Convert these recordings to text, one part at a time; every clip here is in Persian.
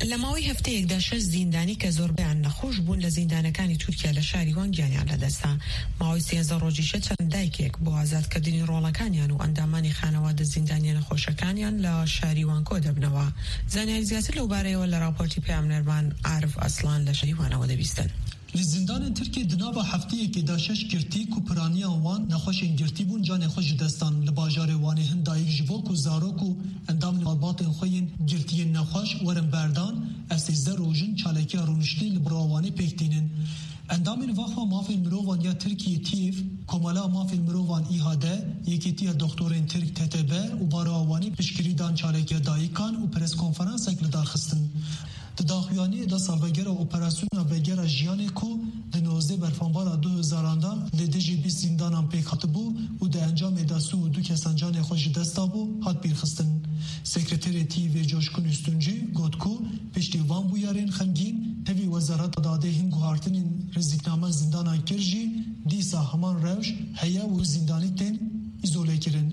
لەماوەی هەفتەیەکدا 6 زیندانی کە زۆربەیان نەخۆش بوون لە زیندانەکانی تورکیا لە شاری وانگیانیان لەدەستا. ماوەی 13 ڕۆژیشە چەند دایکێک بۆ ئازادکردنی ڕۆڵەکانیان و ئەندامانی خانەوادە زیندانیە نەخۆشەکانیان لە شاری وانکۆ دەبنەوە. زانیاری زیاتر لەو بارەیەوە لە راپۆرتی پێامنەرمان عارف ئەسلان لە شاری وانەوە دەبیستن. لزندان ترکیه دناوا هفته که داشش گرتی کوپرانی وان نخوش گرتی بون جان خوش دستان لباجار وانی هندای جوک و زاروک و اندام نالبات خوین گرتی نخوش ورم بردان استیزده روزن چالکی رونشتی لبراوانی پکتینن اندام وقفا مافل مروان یا ترکیه تیف کمالا مافل مروان ایهاده یکیتی دکترین ترک تتبه و باراوانی پشکری دان چالکی دایکان و پرس کنفرانس اکلدار خستن داخویانی دا سالوگر اپراسیون وگر جیان کو د 19 برفانبار 2000 لدجی 20 زندانان پیک هاتبو و د انجام دستو دو کسان جان خوش دستابو هات بیرخستن سکرتری تی و جوشکون استونجی گوتکو پشتی وان بویارین خنگین توی وزارت داده هنگو هارتنین رزیکنامه زندانان کرجی دیسا همان روش هیا و زندانی تن izole kirin.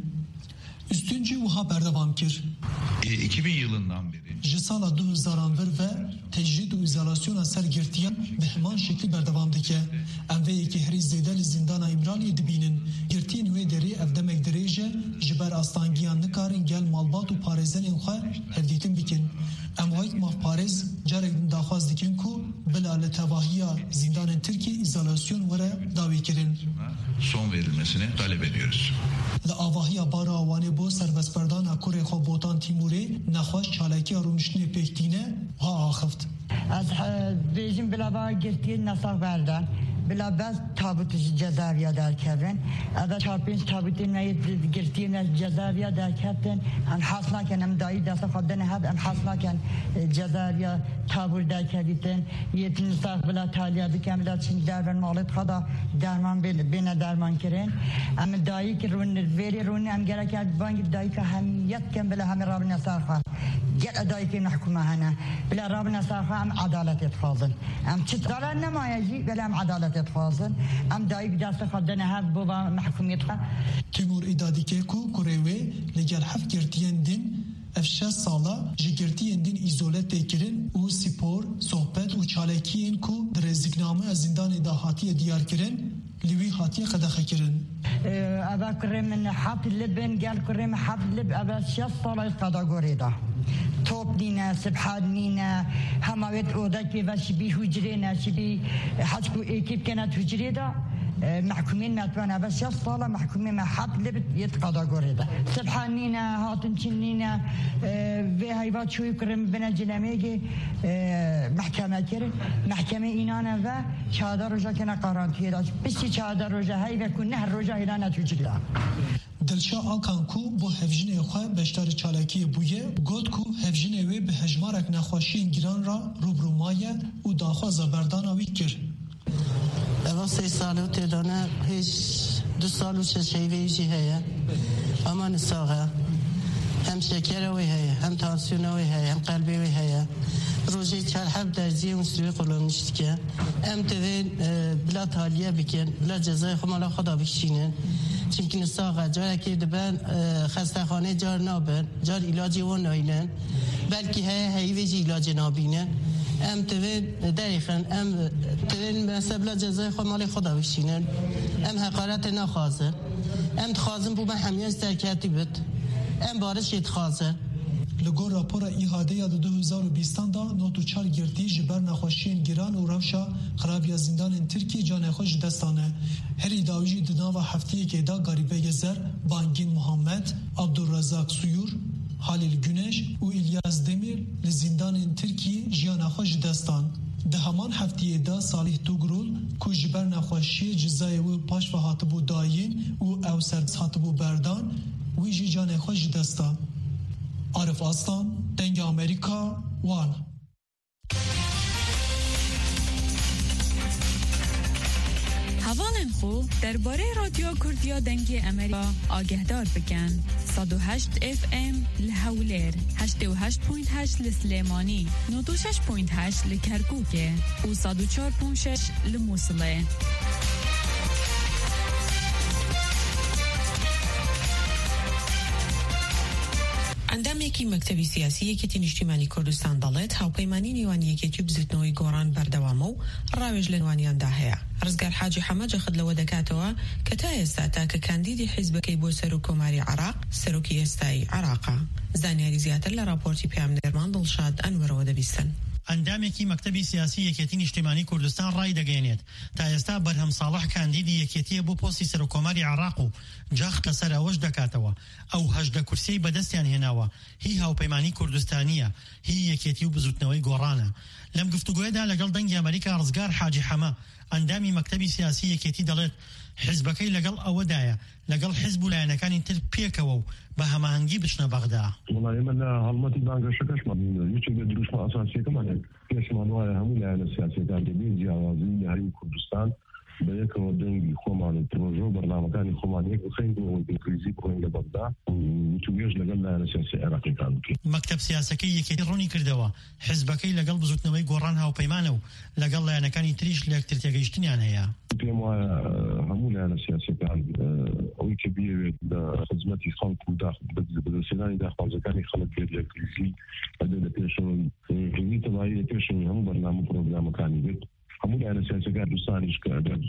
Üstünce uha berdevam kir. 2000 yılından beri Jisala 2000 ve tecrid u izolasyon eser girtiyen ve hemen şekli berdevam dike. Emveyi ki heri zedel zindana İmraniye dibinin. Girtiyen ve deri evdemek derece jiber astangiyan nikarin gel malbat u parezen enxar hevditin bikin. Emvayit maf parez carekdin daxaz dikin ku bilale tevahiya zindanın Türkiye izolasyon vere davi kirin. Son verilmesini talep ediyoruz. Le avahiya bara avani bo serbestberdana Kore Xobotan Timuri naxwaş çalaki arunişni pektine ha axıft. Az bejim bilaba girtiye nasaq berdan. بلا تابوت جزاویه در کردن. اگر چهارپنج تابوتی نید گرتیم جزاویه در کردن. هم حاصل کنم دایی دست خودن هد هم حاصل کن جزاویه تابور در کردن. یه تنساق بلا تالیه بکم بلا چند درمان مالت خدا درمان بین درمان کردن. اما دایی که رون ویری رون هم گره کرد بانگ دایی که همیت کن بلا همه راب نساخه. جل دایی که نحکمه هنه بلا راب نساخه هم عدالت اتخاذن. هم چطور نمایجی بلا هم عدالت اتخاذن. هم دایی که دست خودن هد بابا محکومیت خواهد. تیمور ایدادی که کو کوروی لگل حفظ گرتین دین افشا سالا جگرتین دین ایزولت تکرین و سپور صحبت و چالکین کو درزگنامه از زندان داهاتی دیار کرن لوی هاتی خداخه کرن. ابا کریم حب لبن گل کریم حب لب ابا 6 سال قضا گریده. توپ نینه سبحان نینه همایت اودکی و شبیه حجره نه شبیه حج کو اکیب کنات حجره دا محکومین متوانه و 6 سال محکومین محب لب یتقضا گریده. سبحان نینه هاتن چین نینه و هیوات شوی کریم بنا جنمیگی محکمه کرد محکمه اینانه و 14 روزه کنه قرانتیه داشت. بیشتر 14 روزه هی و کنه هر روزه ایران تجربه. دلشا آلکان کو با هفجین خواه بشتر چالاکی بویه گود کو هفجین وی به هجمارک نخواشی گیران را روبرو مایه و داخواز بردان آوی کر. اما 3 سال و تدانه هیچ 2 سال و چشیوی جی هیه اما نساقه هم شکر وی هیه هم تانسیون وی هیه هم قلبی وی هیه روزی چهار حب درزی مصری قلم نشد که ام تدین بلا تالیه بکن بلا جزای خمالا خدا بکشینن چون نساقه جایی که دبن خستخانه جار نابن جار علاجی و ناینن بلکه هیویجی علاج نابینن ام تدین دقیقاً ام تدین مثلا بلا جزای خمالا خدا بکشینن ام حقارت نخوازن ام تخوازن بو من همیان استرکتی بود ام بارش یتخوازن لگور راپور ایهاده یا 2020 دا نوتو چار گرتی جبر نخوشین گیران و روشا خرابی زندان ترکی جان خوش دستانه هر ایداویجی دنا و هفته که دا غریبه گزر بانگین محمد عبدالرزاق سویور حالیل گونش و الیاس دمیر لزندان ترکی جان خوش دستان ده همان هفته دا صالح توگرول کو جبر نخوشی جزای و پاش و هاتبو داین و او سرد هاتبو بردان ویجی جان خوش دستان عارف آستان دنگ امریکا وان حوالن خو درباره رادیو کردیا دنگ امریکا آگهدار بکن 108 FM لحولیر 88.8 لسلیمانی 96.8 لکرکوکه و 104.6 لموصله ئەندامێکی مەکتەبی سیاسی یەکێتی نیشتیمانی کوردستان دەڵێت هاوپەیمانی نێوان یەکێتی و بزوتنەوەی گۆڕان بەردەوامە و ڕاوێژ لە نێوانیاندا هەیە. ڕزگار حاجی حەمە جەخت لەوە دەکاتەوە کە تا ئێستا تاکە کاندیدی حیزبەکەی بۆ سەر و کۆماری عراق سەرۆکی ئێستایی عراقا. زانیاری زیاتر لە راپۆرتی پێامنێرمان دڵشاد ئەنوەرەوە دەبیستن. ئەندامێکی مەکتەبی سیاسی یەکێتی نیشتیمانی کوردستان ڕای دەگەێنێت تا ئێستا بەرهەم ساڵح کاندیدی یەکێتیە بۆ پۆستی سەرۆکۆماری عراق و جەخت لەسەر ئەوەش دەکاتەوە ئەو 18 کورسیی بەدەستیان هێناوە هی هاوپەیمانی کوردستانیە هی یەکێتی و بزوتنەوەی گۆڕانە. لەم گفتوگوێدا لەگەڵ دەنگی ئەمریکا ڕزگار حاجی حەمە ئەندامی مەکتەبی سیاسی یەکێتی دەڵێت حیزبەکەی لەگەڵ ئەوەدایە لەگەڵ حیزب و لایەنەکانی تر پێکەوە و بە هەماهەنگی بچنە بەغدا. وڵای من لە هەڵمەتی بانگەشەکەشمان یەکێک لە دروستمە ئاساسیەکەمانێت پێشمان وایە هەموو لایەنە سیاسیەکان دەبێت جیاوازی هەرمی کوردستان بە یەکەوە دەنگی خۆمان و پرۆژە و بەرنامەکانی خۆمان یەک بخەینەوە بێکریزی بڕۆین لە بەغدا و توێژ لەگەڵ لایەنە سیاسی عێراقیەکان بکەین. مەکتەب سیاسەکەی یەکێتی ڕوونی کردەوە حیزبەکەی لەگەڵ بزوتنەوەی گۆڕان هاوپەیمانە و لەگەڵ لایەنەکانی تریش لە یەکتر تێگەیشتنیان هەیە. پێم وایە هەموو لایەنە سیاسیەکان ئەوەی کە بێوێت لە خزمەتی خەڵک و بەدەستهێنانی داخوازەکانی خەڵک بێت لە کریزی بەدە لە پێشەوەی کریزی تەواوی لە پێشەوەی هەموو بەرنامە و پرۆگرامەکانی بێت. هەموو لایەنە سیاسیەکان دوستانیش کە ئەگەر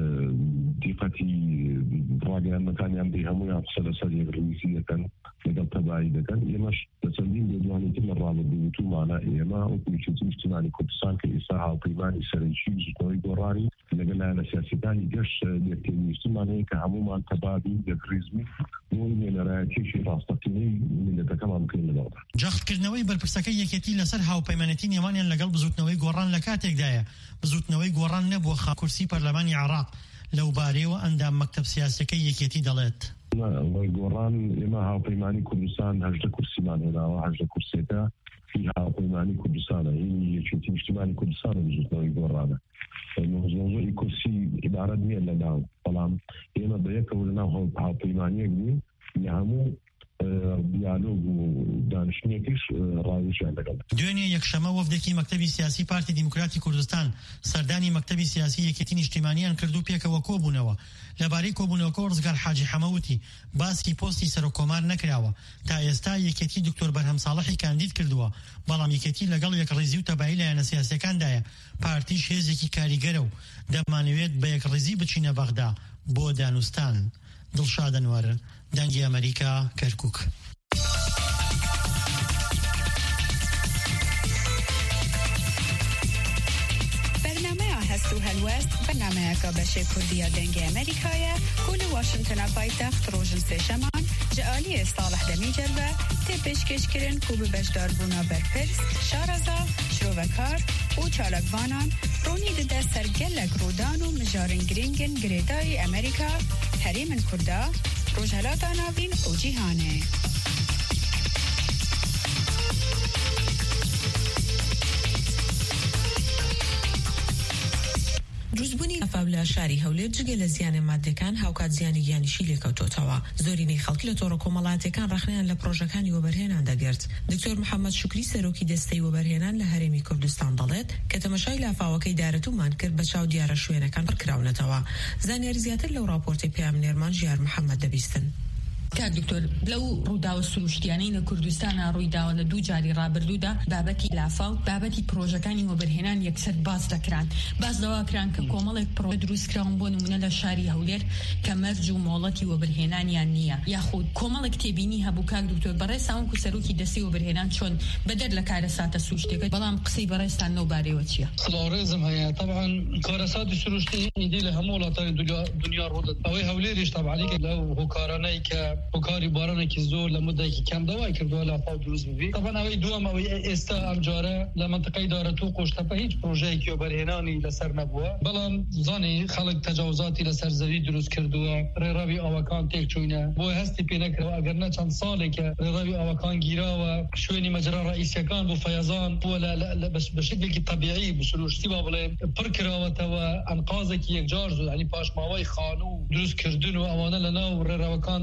دیقەتی ڕاگەیاندنەکانیان بێ هەموویان قسە لەسەر یەکڕویسی دەکەن لەگەڵ تەبایی دەکەن. ئێمەش لە چەندین لێدوانێتر لە ڕابردووتومانە ئێمە وەکو یەکێتی نیشتیمانی کوردستان کە ئێستا هاوپەیمانی سەرنجی بزوتنەوەی گۆڕانی لەگەڵ لایەنە سیاسیەکانی گەشت یەکێتی نیشتیمانەیە کە هەموومان تەبابی یەکڕیزمی بۆ نوێنەرایەتیەکی ڕاستەقینەی میلەتەکەمان بکەین لەگەڵدا. جەختکردنەوەی بەرپرسەکەی یەکێتی لەسەر هاوپەیمانەتی نێوانیان لەگەڵ بزوتنەوەی گۆڕان لە کاتێکدایە بزوتنەوەی گۆڕان نەبووە خاکورسی پەرلەمانی عراق لەو بارەیەوە ئەندام مەکتەب سیاسەکەی یەکێتی دەڵێت. گۆڕان ئێمە هاوپەیمانی کوردستان 18 کورسیمان هێناوە 18 کورسێکە هی هاوپەیمانی کوردستانە هی یەکێتی نیشتیمانی کوردستانە بزوتنەوەی گۆڕانە. مۆزۆی کورسی عیبارەت نییە لەناو بەڵام ئێمە بەیەکەوە لەناو هاوپەیمانیەک بووین لە هەموو دیالۆگ و دانیشتنێکیش ڕاویشیان لەگەڵ. دوێنێ یەکشەمە وەفدێکی مەکتەبی سیاسی پارتی دیموکراتی کوردستان سەردانی مەکتەبی سیاسی یەکێتی نیشتیمانیان کردو پێکەوە کۆبوونەوە. لەبارەی کۆبوونەوەکە ڕزگار حاجی حەمەوتی باسی پۆستی سەرۆکۆمار نەکراوە تا ئێستا یەکێتی دکتۆر بەرهەم ساڵحی کاندید کردووە بەڵام یەکێتی لەگەڵ یەکڕێزی و تەبایی لایەنە سیاسیەکاندایە پارتیش هێزێکی کاریگەرە و دەمانەوێت بە یەکڕێزی بچینە بەغدا بۆ دانوستان. دڵشاد ئەنوەر، دەنگی ئەمریکا، کەرکووک. هەست و هەلوەست بەرنامەیەکە بەشێ کوردیە دەنگی ئەمریکایە و لە واشنگتنە پایتەخت ڕۆژن سێشەمان جعالی ساڵح دەمیجەربە تێ پێشکەشکردن و بە بەشداربوونا بەرپرس شارەزا شرۆڤەکار و چالاکوانان ڕوونی دەدە سەرگەلەک ڕوودان و مژارن گرنگن گرێداری ئەمریکا هەرێمن کووردا ڕۆژهەلاتا ناوین و جیهانێ. دروستبوونی ئەفاولە شاری هەولێر جگە لە زیانە مادەکان هاوکات زیانی گیانیشی لێکەوتۆتەوە. زۆرینەی خەڵکی لە تۆڕە کۆمەڵاتەکان ڕەخنیان لە پرۆژەکانی وەبەرهێنان دەگرت. دکتۆر محەممەد شوکری سەرۆکی دەستەی وەبەرهێنان لە هەرێمی کوردستان دەڵێت کە تەمەشای لافاوەکەی دارەتومان کرد بە چاو دیارە شوێنەکان پڕکراونەتەوە. زانیاری زیاتر لەو راپۆرتی پێامنێرمان ژیار محەممەد دەبیستن. کاک دکتۆر لەو ڕووداوە سروشتیانەی لە کوردستانە ڕوویداوە لە دوو جاری ڕابردوودا بابەتی لافاو بابەتی پرۆژەکانی وەبەرهێنان یەکسەر باز دەکران باز دەواکران کە کۆمەڵێک پرۆژە دروستکراون بۆ نمونە لە شاری هەولێر کە مەرج و مۆڵەتی وەبەرهێنانیان نییە یاخود کۆمەڵێک تێبینی هەبوو کاک دکتۆر بەڕێستان وەکو سەرۆکی دەستەی وەبەرهێنان چۆن بەدەر لە کارەساتە سروشتەکە بەڵام قسەی بەڕێستان لەو بارەیەوە چییە؟ سڵاوڕێزم هەیە طبعا کارەساتی سروشتی ئیدی لە هەموو وڵاتانی دنیا ڕوودەدا ئەوەی هەولێریش طبعا لەو هۆکارانەی کە هۆکاری بارانێکی زۆر لە مدەیەکی کەم دەوای کردووە لافاو دروست ببی طبعا ئەوەی دووەم ئەوەی ئێستا ئەم جارە لە منطقەی دارەتوو قۆشتەپە هیچ پرۆژەیەکی وەبەرهێنانی لەسەر نەبووە بەڵام زانی خەڵک تەجاوزاتی لەسەر زەوی دروست کردووە ڕێڕاوی ئاوەکان تێک چوونە بۆ هەستی پێ نەکرەوە ئەگەر نە چەند ساڵێکە ڕێڕاوی ئاوەکان گیراوە شوێنی مەجرا ڕئیسیەکان بۆ فەیەزان بووە بە شکلێکی طبیعی بسروشتی با بڵێ پڕ کراوەتەوە ئەنقازێکی یەکجار زوو ینی پاشماوەی خانوو دروستکردن و ئەوانە لەناو ڕێڕاوەکان دانرا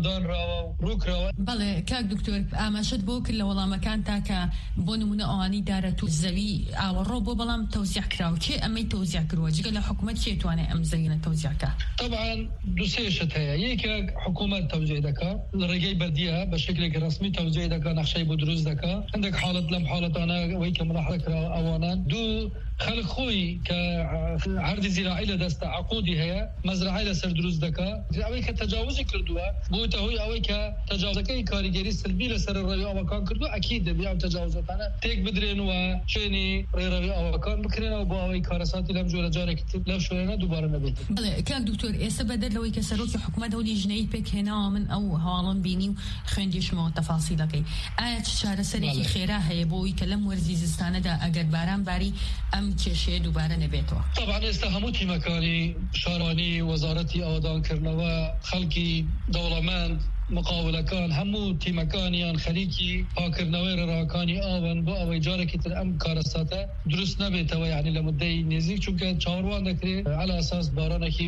کراوە ڕوو کراوە. بەڵێ کاک دکتۆر ئاماژەت بۆ کرد لە وەڵامەکان تاکە بۆ نمونە ئەوانی دارەت و زەوی ئاوەڕۆ بۆ بەڵام تەوزیع کراوە کێ ئەمەی تەوزیع کردووە جگە لە حکوومەت کێ توانێت ئەم زەویانە تەوزیعکە؟ طبعا دووسێشت هەیە یەکێ حکوومەت تەوزیع دەکات لە ڕێگەی بەردیە بە شکلێکی ڕسمی تەوزیع دەکات نەخشەی بۆ دروست دەکات هەندێک حاڵەت لەم حاڵەتانە ئەوەی کە ملاحظە کراوە ئەوانە دوو خەڵک خۆی کە عەردی زیراعی لە دەستە عقودی هەیە مەزرعەی لەسەر دروست دەکات ئەوەی کە تەجاوزی کردووە بۆتە هۆی ئەوەی کە تەجاوزەکەی کاریگەری سلبی لەسەر ڕێڕەوی ئاوەکان کردو ئەکید دەبێت ئەم تەجاوزەتانە تێک بدرێن و شوێنی ڕێڕەوی ئاوەکان بکرێنەوە بۆ ئەوەی کارەساتی لەم جۆرە جارێکی تر لەو شوێنە دووبارە نەبێت. بەڵێ کاک دکتۆر ئێستا بەدەر لەوەی کە سەرۆکی حکوومەت ئەو لیژنەی پێک هێناوە من ئەو هەواڵم بینی و خوێندیشمەوە تەفاسیلەکەی ئایا چ چارەسەرێکی خێرا هەیە بۆی کە لەم وەرزی زستانەدا ئەگەر باران باری ئەم کێشەیە دووبارە نەبێتەوە؟ طبعا ئێستا هەموو تیمەکانی شارانی وەزارەتی ئاوادانکردنەوە خەڵکی دەوڵەمەند مقاولەکان هەموو تیمەکانیان خەریکی پاکردنەوەی ڕێڕاوەکانی ئاون بۆ ئەوەی جارێکی تر ئەم کارەساتە دروست نەبێتەوە یعنی لە مدەی نزیک چونکە چاوەڕوان دەکرێت على ئاساس بارانێکی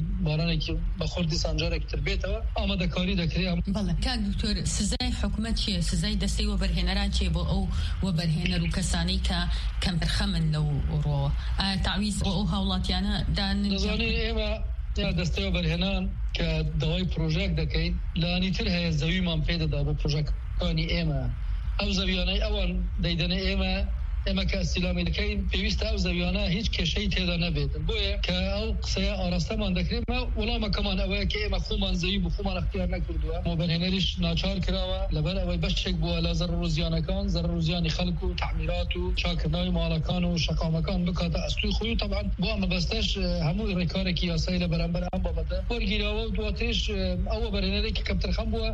بە خوردی سانجارێکی تر بێتەوە ئامادەکاری دەکرێت. بەڵێ کاک دکتۆر سزای حکوومەت چیە؟ سزای دەستەی وەبەرهێنەران چیە بۆ ئەو وەبەرهێنەر و کەسانەی کە کەمترخەمن لەو ڕۆوە؟ ئایا تاویز بۆ ئەو هاوڵاتیانە دەزانین ئێمە دەستەی وەبەرهێنان کە داوای پرۆژێک دەکەین لانی تر هەیە زەویمان پێدەدا بۆ پرۆژەکانی ئێمە ئەو زەویانەی ئەوان دەیدەنێ ئێمە کە ئەستیلامی دەکەین پێویستە ئەو زەویانە هیچ کێشەی تێدا نەبێتن بۆیە کە ئەو قسەیە ئاراستەمان دەکرێت وەڵامەکەمان ئەوەیە کە ئێمە خۆمان زەوی بۆ خۆمان اختیار نەکردووە وەبەرهێنەریش ناچار کراوە لەبەر ئەوەی بەشێک بووە لە زەرر و زیانەکان زەرر و زیانی خەڵک و تعمیرات و چاکردنەوەی ماڵەکان و شەقامەکان بکاتە ئەستوی خۆی و طبعا بۆ ئەمە بەستەش هەموو ڕێکارێکی یاسایی لە بەرامبەر ئەم بابەتە وەرگیراوە و دواترش ئەو وەبەرهێنەرێکی کەمترخەم بووە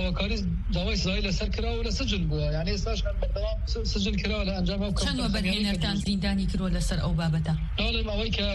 داوای سزای لەسەر کراوە لە سجن بووە یعنی ئێستاش بەردەوام سجن کراوە لە ئەنجام ئەو وەبەرهێنەرتان زیندانی کردووە لەسەر ئەو بابەتە؟ ناڵێم ئەوەی کە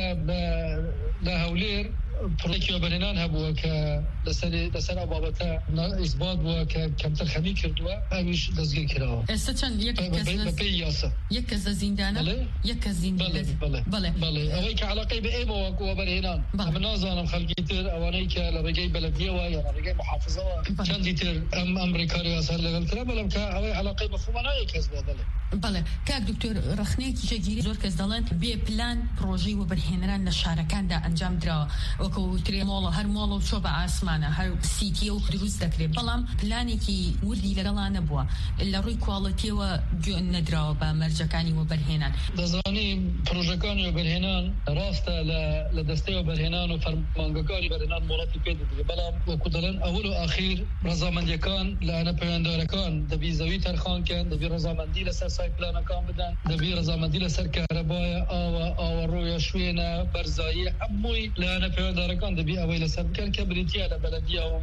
لە هەولێر پڕێکی وەبەرهێنان هەبووە کە لەسەر ئەو بابەتە ئیثبات بووە کە کەمتر خەمی کردووە ئەویش دەستگیر کراوە. ئێستا چەند بەپێی یاسا یەک کەس لە زیندانە؟ یەک کەس زیندانە؟ بەڵێ ئەوەی کە عەلاقەی بە ئێمە وەبەرهێنان من نازانم خەڵکی تر ئەوانەی کە لە ڕێگەی بەلەدیەوە یا ڕێگەی محافزەوە چەندی تر ئەم ڕێکاری یاسا لەگەڵ کرا بەڵام کە ئەوەی عەلاقەی بە خۆمانایە کەس بووە. بەڵێ کاک دکتۆر ڕخنەیەکی جێگیری زۆر کەس دەڵێن بێ پلان پرۆژەی وەبەرهێنەران لە شارەکاندا ئەنجام دراوە وەکو ترێ مۆڵە هەر مۆڵە و چۆ بە ئاسمانە هەر سیتیە و دروست دەکرێت بەڵام پلانێکی وردی لەگەڵان نەبووە لە ڕووی کواڵەتیەوە گوێن نەدراوە بە مەرجەکانی وەبەرهێنان. دەزانین پرۆژەکانی وەبەرهێنان ڕاستە لە دەستەی وەبەرهێنان و فەرمانگەکانی وەبەرهێنان مۆڵەتی پێ دەدرێت بەڵام وەکو دەڵێن ئەوەل و ئاخیر ڕەزامەندیەکان لایەنە پەیوەنددارەکان دەبی زەوی تەرخانکەن دەبی ڕەزامەندی لەسەر سایپلانەکان بدەن دەبی ڕەزامەندی لەسەر کارەبایە ئاوەڕۆیە شوێنە بەرزایی هەمووی لایەنە پەیوەنددارەکان دەبی ئەوەی لەسەر بکەن کە بریتیە لە بەلەدیە و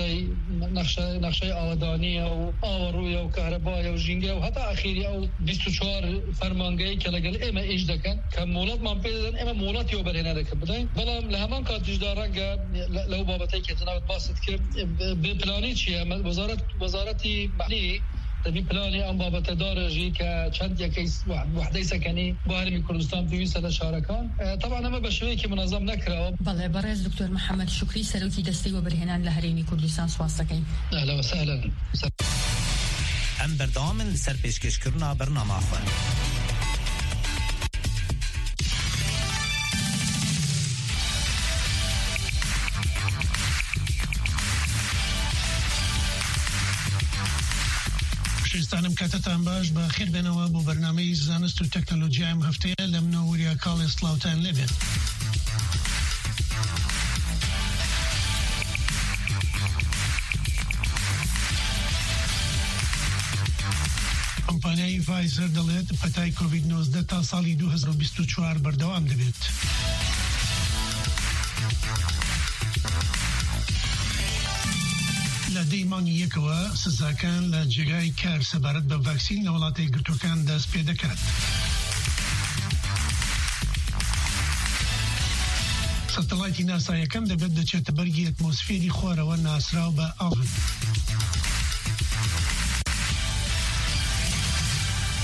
نەخشەی ئاوادانیە و ئاوەڕۆیە و کارەبایە و ژینگە و هەتا ئاخیری ئەو 24 فەرمانگەی کە لەگەڵ ئێمە ئیش دەکەن کە مۆڵەتمان پێ دەدەن ئێمە مۆڵەتی وەبەرهێنەرەکە بدەین بەڵام لە هەمان کاتیشدا ڕەنگە لەو بابەتەی کە جەنابەت باست کرد بێپلانی چییە وەزارەتی مەحلی دەبی پلانی ئەم بابەتە دارەژی کە چەند یەکەی وحدەی سەکەنی بۆ هەرمی کوردستان پێویستە لە شارەکان طبعا ئەمە بە شێوەیەکی منەظەم نەکراوە. بەڵێ بەڕێز دکتۆر محەممەد شوکری سەرۆکی دەستەی وەبەرهێنان لە هەرێمی کوردستان سواز دەکەین. ئەهلا وسهلا. ئەم بەردەوامن لەسەر پێشکەشکردنا بەرنامە خوێن. شێستانم کاتتان باش بە خێر بێنەوە بۆ بەرنامەی زانست و تەکنۆلۆژیا ئەم هەفتەیە لە منەوەوریا کاڵێ سڵاوتان لێبێت. کۆمپانیای ڤایزەر دەڵێت پەتای کۆڤید-19 تا ساڵی 2024 بەردەوام دەبێت. لە دەیمانی یەکەوە سزاکان لە جێگای کار سەبارەت بە ڤاکسین لە وڵاتی گرتوەکان دەست پێ دەکات. سەتەلایتی ناسا یەکەم دەبێت دەچێتە بەرگی ئەتمۆسفێری خۆرەوە ناسراو بە ئاڵن.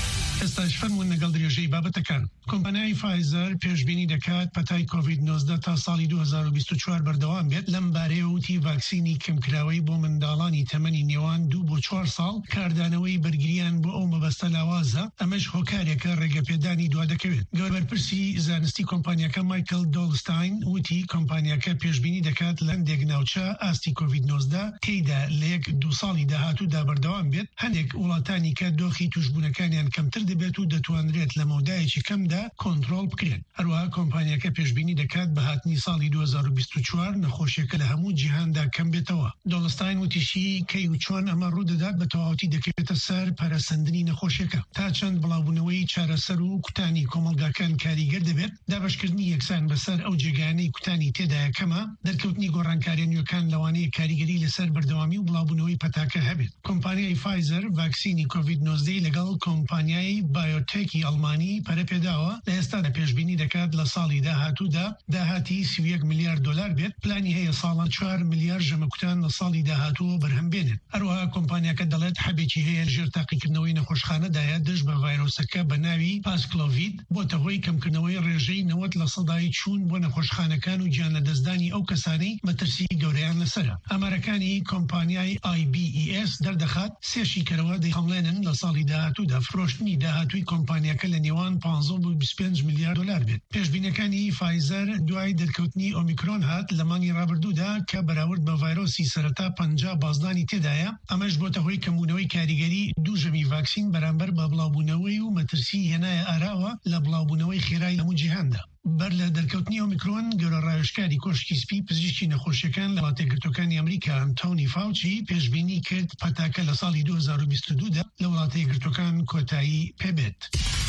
ئێستاش فەرمونون لەگەڵ درێژەی بابەتەکان. کۆمپانیای فایزەر پێشبینی دەکات پەتای کۆڤید-19 تا ساڵی 2024 بەردەوام بێت. لەم بارەیە وتی ڤاکسینی کەمکراوەی بۆ منداڵانی تەمەنی نێوان 2 بۆ 4 ساڵ کاردانەوەی بەرگریان بۆ ئەو مەبەستە لاوازە. ئەمەش هۆکارێکە ڕێگەپێدانی دوا دەکەوێت. گەوربەرپرسی زانستی کۆمپانیەکە مایکل دۆڵستاین وتی کۆمپانیەکە پێشبینی دەکات لە هەندێک ناوچە ئاستی کۆڤید-19 تێیدا لە 1-2 ساڵی داهاتوودا بەردەوام بێت. هەندێک وڵاتانی کە دۆخی توشبوونەکانیان کەمتر دەبێت و دەتوانرێت لە مەودایەکی کەمدا کۆنترۆڵ بکرێن. هەروەها کۆمپانیەکە پێشبینی دەکات بە هاتنی ساڵی 2024 نەخۆشیەکە لە هەموو جیهاندا کەم بێتەوە. دۆڵستاین وتیشی کەی و چۆن ئەمە ڕوودەدات بە تەواوەتی دەکەوێتە سەر پەرەسەندنی نەخۆشیەکە. تا چەند بڵاوبوونەوەی چارەسەر و کوتانی کۆمەلگاکان کاریگەر دەبێت. دابەشکردنی یەکسان بەسەر ئەو جێگانەی کوتانی تێدایە کەمە. دەرکەوتنی گۆڕانکاریەکان لەوانەیە کاریگەری لەسەر بەردەوامی و بڵاوبوونەوەی پەتاکە هەبێت. کۆمپانیای فایزەر ڤاکسینی کۆڤید-19 لەگەڵ کۆمپانیای بایۆتێکی ئەڵمانی پەرەپێداوە. لە ئێستادا پێشبینی دەکات لە ساڵی داهاتوودا داهاتی 31 میلیارد دلار بێت. پلانی هەیە ساڵان 4 میلیارد ژەمەکوتان لە ساڵی داهاتووە بەرهەم بێنێت. هەروەها کۆمپانیاکە دەڵێت حەبێکی هەیە ژێر تاقیکردنەوەی نەخۆشخانەدایە دژ بە ڤایرۆسەکە بە ناوی پاسکلۆڤید بۆتە هۆی کەمکردنەوەی ڕێژەی 90% چوون بۆ نەخۆشخانەکان و گیان لەدەستدانی ئەو کەسانەی مەترسی گەورەیان لەسرە. ئامارەکانی کۆمپانیای IBES دەردەخات 3 شیکەرەوە دەیخەمڵێنن لە ساڵی داهاتوودا فرۆشتنی داهاتووی کۆمپانیەکە لە نێوان 15 بۆ 25 میلیارد دلار بێت. پێشبینەکانی فایزەر دوای دەرکەوتنی ئۆمیکرۆن هات لە مانگی ڕابردوودا کە بەراورد بە ڤایرۆسی سەرەتا 50 بازدانی تێدایە. ئەمەش بۆتە هۆی کەمبوونەوەی کاریگەری دووژەمی ڤاکسین بەرامبەر بە بڵاوبوونەوەی و مەترسی هێنایە ئاراوە لە بڵاوبوونەوەی خێرای هەموو جیهاندا. بەر لە دەرکەوتنی ئۆمیکرۆن گەورە ڕایشکاری کۆشکی سپی پزیشکی نەخۆشیەکان لە وڵاتەیەکگرتوەکانی ئەمریکا ئەنتۆنی فاوچی پێشبینی کرد پەتاکە لە ساڵی 2022دا لە وڵاتەیەکگرتوەکان کۆتایی پێبێت.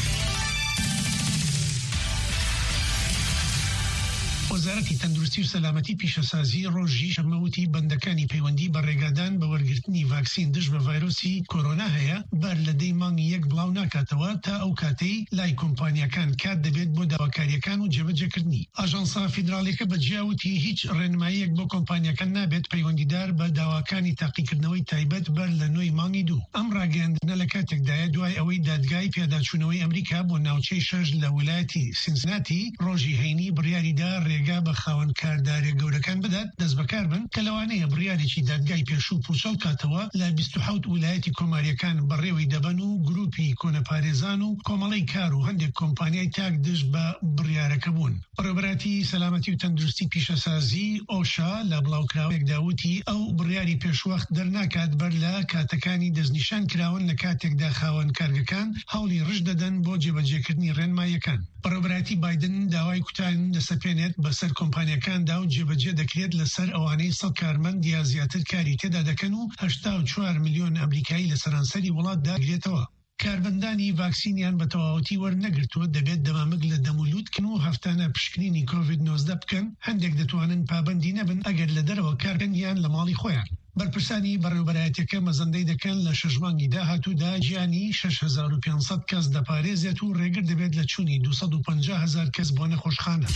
وەزارەتی تەندروستی و سەلامەتی پیشەسازی ڕۆژی شەمەوتی بەندەکانی پەیوەندی بە ڕێگادان بە وەرگرتنی ڤاکسین دژ بە ڤایرۆسی کۆرۆنا هەیە بەر لە دەی مانگی 1 بڵاو ناکاتەوە تا ئەو کاتەی لای کۆمپانیەکان کات دەبێت بۆ داواکاریەکان و جێبەجێکردنی. ئاژانسا فیدراڵیەکە بەجیاوتی هیچ ڕێنماییەک بۆ کۆمپانیەکان نابێت پەیوەندیدار بە داواکانی تاقیکردنەوەی تایبەت بەر لە 9 مانگی 2. ئەم ڕاگەیاندنە لە کاتێکدایە دوای ئەوەی دادگای پێداچوونەوەی ئەمریکا بۆ ناوچەی 6 لە ویلایەتی سینسناتی ڕۆژی هەینی بڕیاریدا ڕێگا بە خاوەن کاردارێک گەورەکان بدات دەست بەکار بن کە لەوانەیە بڕیارێکی دادگای پێشوو پوچەڵ کاتەوە لە 27 ویلایەتی کۆماریەکان بەڕێوەی دەبن و گروپی کۆنەپارێزان و کۆمەڵی کار و هەندێک کۆمپانیای تاک دژ بە بڕیارەکە بوون. بەڕێوەبەراتی سەلامەتی و تەندروستی پیشەسازی ئۆشا لە بڵاوکراوێک داوتی ئەو بڕیاری پێشوەخت دەرناکات بەر لە کاتەکانی دەستنیشان کراون لە کاتێکدا خاوەن کارگەکان هەوڵی ڕژ دەدەن بۆ جێبەجێکردنی ڕێنماییەکان. بەڕێوەبەراتی بایدن داوای کوتان دەسەپێنێت بەسەر کۆمپانیەکاندا و جێبەجێ دەکرێت لەسەر ئەوانەی 100 کارمەند یا زیاتر کاری تێدا دەکەن و 84 میلیۆن ئەمریکایی لە سەرانسەری وڵات داگرێتەوە. کاربندانی ڤاکسینیان بە تەواوەتی وەرنەگرتووە دەبێت دەمامک لە دەمولوتکن و هەفتانە پشکنینی کۆڤید-19 بکەن. هەندێک دەتوانن پابندی نەبن ئەگەر لە دەرەوە کارکەن یان لە ماڵی خۆیان. بەرپرسانی بەڕێوەبەرایەتەکە مەزەندەی دەکەن لە 6 مانگی داهاتوودا گیانی 6500 کەس دەپارێزێت و ڕێگر دەبێت لە چوونی 250,000 کەس بۆ نەخۆشخانە.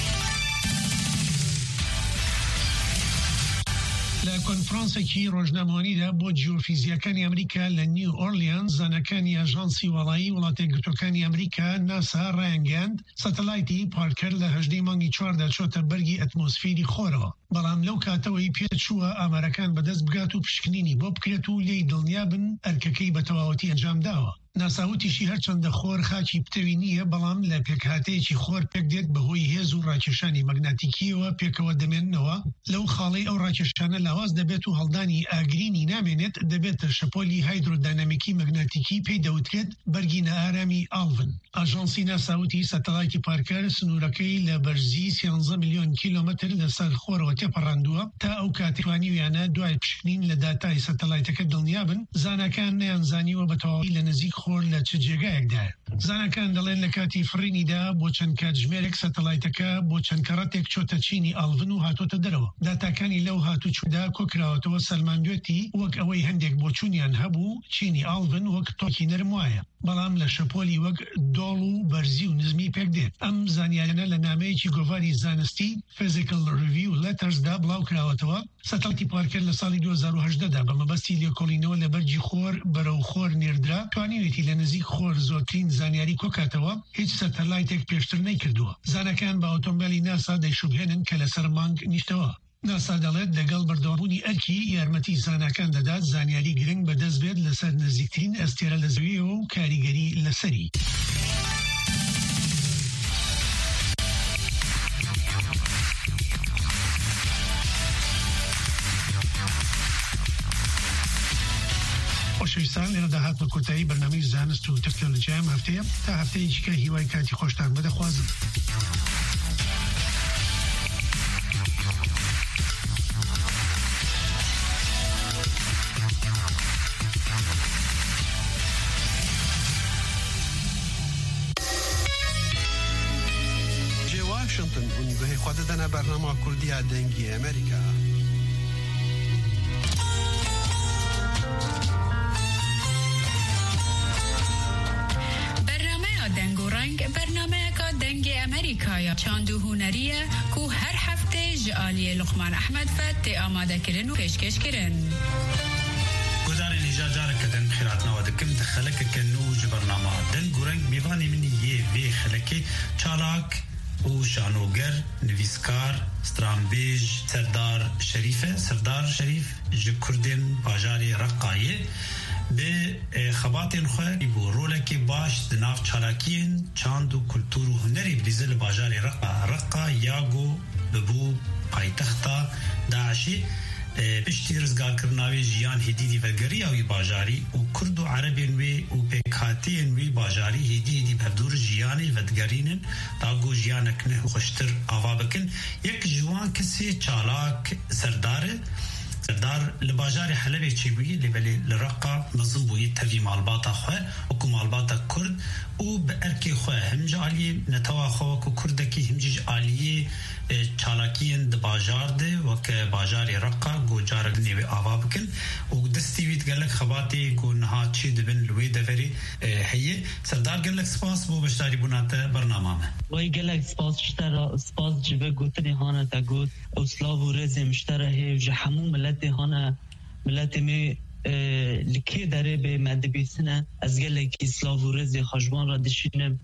لە کۆنفرانسێکی ڕۆژنامەوانیدا بۆ جیۆفیزیەکانی ئەمریکا لە نیو ئۆرلیانز زانەکانی ئاژانسی وەڵایی وڵاتەیەکگرتوەکانی ئەمریکا ناسا ڕایانگەاند سەتەلایتی پارکەر لە 18 مانگی 4دا چۆتە بەرگی ئەتمۆسفێری خۆرەوە. بەڵام لەو کاتەوەی پێچووە ئامارەکان بەدەست بگات و پشکنینی بۆ بکرێت و لێی دڵنیا بن ئەرکەکەی بە تەواوەتی ئەنجام داوە. ناساوتیشی هەرچەندە خۆر خاکی پتەوی نییە بەڵام لە پێکهاتەیەکی خۆر پێک دێت بەهۆی هێز و ڕاکێشانی مەگناتیکیەوە پێکەوە دەمێننەوە. لەو خاڵی ئەو ڕاکێشانە لاواز دەبێت و هەڵدانی ئاگرینی نامێنێت دەبێتە شەپۆلی هایدرۆدانامیکی مەگناتیکی پێی دەوترێت بەرگی نەئارامی ئاڵڤن. ئاژانسی ناساوتی سەتەلایتی پارکەر سنوورەکەی لە بەرزی 13 میلیۆن کیلۆمەتر لەسەر خۆرەوە تێپەڕاندووە. تا ئەو کاتیوانیویانە دوای پشکنین لە داتای سەتەلایتەکە دڵنیا بن زانەکان نەیانزانیوە بەتەواوی لە نزیک خۆر لە چ جێگایەکدایە. زانەکان دەڵێن لە کاتی فڕینیدا بۆ چەند کاتژمێرێک سەتەلایتەکە بۆ چەند کەڕەتێک چۆتە چینی ئاڵڤن و هاتۆتە دەرەوە. داتاکانی لەو هاتوچوودا کۆکراوەتەوە سەلماندوێتی وەک ئەوەی هەندێک بۆ چوونیان هەبوو چینی ئاڵڤن وەک تۆکی نەرم وایە. بەڵام لە شەپۆلی وەک دۆڵ و بەرزی و نزمی پێک دێت. ئەم زانیارانە لە نامەیەکی گۆڤاری زانستی Physical Review Letter سرزدا بڵاو کراوەتەوە سەتەڵاتی پارکر لە ساڵی 2018دا بە مەبەستی لێکۆڵینەوە لە بەرجی خۆر بەرەو خۆر نێردرا توانیوێتی لە نزیک خۆر زۆرترین زانیاری کۆکاتەوە هیچ سەتەلایتێک پێشتر نەیکردووە. زانەکان بە ئۆتۆمبیلی ناسا دەیشوبهێنن کە لەسەر مانگ نیشتەوە. ناسا دەڵێت لەگەڵ بەردەوابوونی ئەرکی یارمەتی زانەکان دەدات زانیاری گرنگ بەدەست بێت لەسەر نزیکترین ئەستێرە لە زەویەوە و کاریگەری لەسەری. خۆشەویستان لێرە داهات بە کۆتایی بەرنامەی زانست و تەکنۆلۆژیای هەفتەیە تا هەفتەیەکە هیوای کاتی خۆشتان بەدەخوازم. واشنطن ونبهي خوددنا برنامج كردية دنجي أمريكا. برنامه که دنگ امریکا یا چاندو هنریه که هر هفته جعالی لقمان احمد فت آماده کرن و پیشکش کرن. گزارش نجات جاره کدن خیراتنا و دکم دخلک کنوج برنامه دن گرنگ میوانی منی یه وی خلکی چالاک و شانوگر نویسکار سترامبیج سردار شریف جکردن باجاری رقایه به خباتین خواه بو رولکی باش دناف چالاکین چاند و کلتور و هنری بریزل باجاری رقا یاگو ببو پایتختا داعشی پشتی رزگار کرناوی جیان هدیدی وگری اوی باجاری و کرد و عربین وی و پیکاتین وی باجاری هدیدی بردور جیانی ودگرینن داگو جیانکنه و خوشتر آوا بکن یک جوان کسی چالاک سرداره سردار لباجار حلبی چی بویی لبلی لرقا نظم بویی تاوی مالباتا خواه وکو مالباتا کرد و به ارکی خواه همج آلیه نتوا خواه که کردکی همجیج آلیه چالاکین دباجار ده وکه باجاری رقا گو جارگ نیوی آوا بکن و دستیوید گلک خباتی گو نها چی دبن لوی دوری هیه سردار گلک سپاس بو بشتاری بوناته برنامه وی گلک سپاس جبه گوتنی هانه تا گوت اسلاو و رزی مشتره هی و جحمو ملت می لکی داره به مدبی سنه از گلک اسلاو و رزی خشبان را دشینم